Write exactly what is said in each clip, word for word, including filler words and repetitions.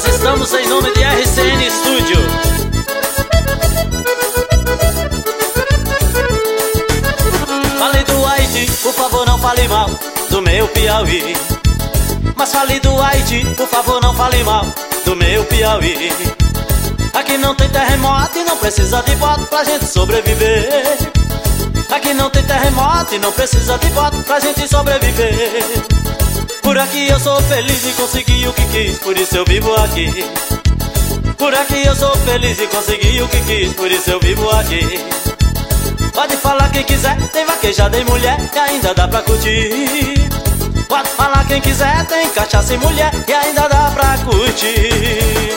Nós estamos em nome de R C N Studio. Fale do Haiti, por favor não fale mal do meu Piauí. Mas fale do Haiti, por favor não fale mal do meu Piauí. Aqui não tem terremoto e não precisa de voto pra gente sobreviver. Aqui não tem terremoto e não precisa de voto pra gente sobreviver. Por aqui eu sou feliz e consegui o que quis, por isso eu vivo aqui. Por aqui eu sou feliz e consegui o que quis, por isso eu vivo aqui. Pode falar quem quiser, tem vaquejada e mulher e ainda dá pra curtir. Pode falar quem quiser, tem cachaça e mulher e ainda dá pra curtir.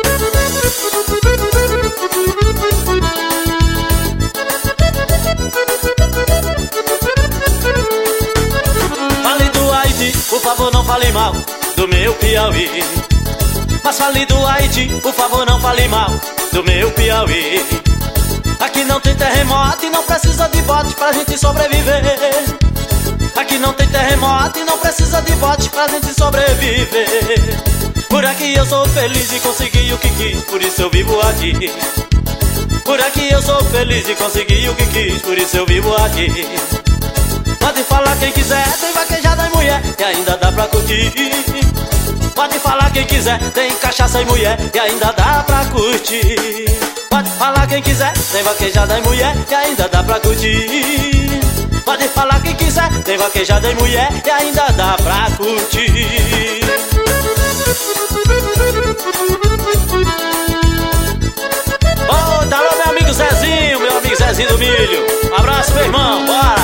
Fale do Haiti, por favor não fale mal do meu Piauí. Mas fale do Haiti, por favor não fale mal do meu Piauí. Aqui não tem terremoto e não precisa de bote pra gente sobreviver. Aqui não tem terremoto e não precisa de bote pra gente sobreviver. Por aqui eu sou feliz e consegui o que quis, por isso eu vivo aqui. Por aqui eu sou feliz e consegui o que quis, por isso eu vivo aqui. Pode falar quem quiser, tem vaquejada e mulher e ainda dá pra curtir. Pode falar quem quiser, tem cachaça e mulher e ainda dá pra curtir. Pode falar quem quiser, tem vaquejada e mulher e ainda dá pra curtir. Pode falar quem quiser, tem vaquejada e mulher e ainda dá pra curtir. Ô, oh, tá lá meu amigo Zezinho, meu amigo Zezinho do Milho. Um abraço, meu irmão, bora!